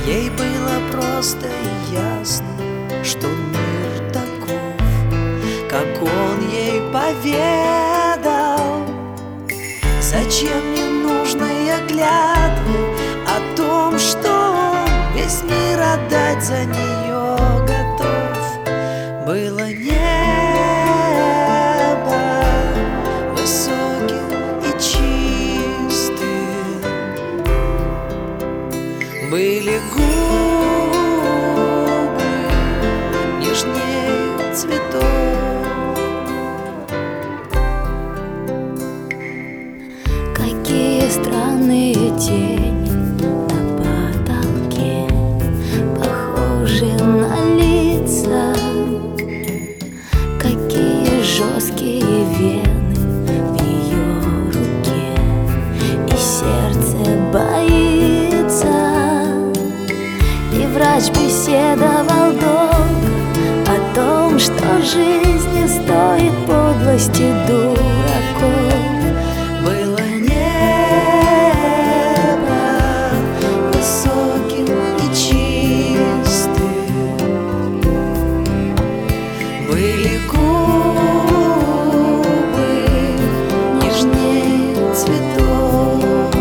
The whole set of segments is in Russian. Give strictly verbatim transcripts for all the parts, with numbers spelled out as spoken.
Ей было просто и ясно, что мир таков, как он ей поведал. Зачем ненужные клятвы о том, что он весь мир отдать за нее готов? Было небо высоким и чистым, были губы нежнее цветов. Какие странные тени на потолке, похожи на лица. Какие жесткие вены в ее руке, и сердце боится. И врач беседовал долго о том, что жизнь не стоит подлости дураков. Было небо высоким и чистым, были губы нежнее цветов.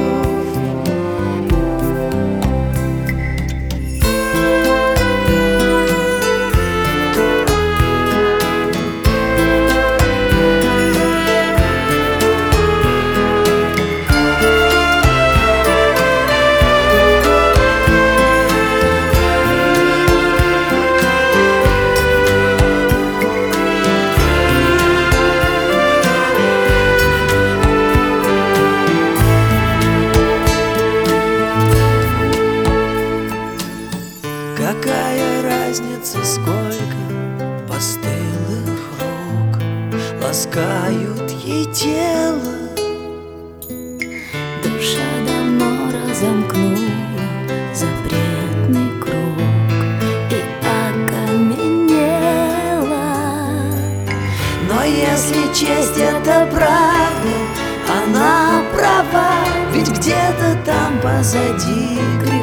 Какая разница, сколько постылых рук ласкают ей тело? Душа давно разомкнула запретный круг и окаменела. Но если честь — это правда, она права, ведь где-то там позади грех.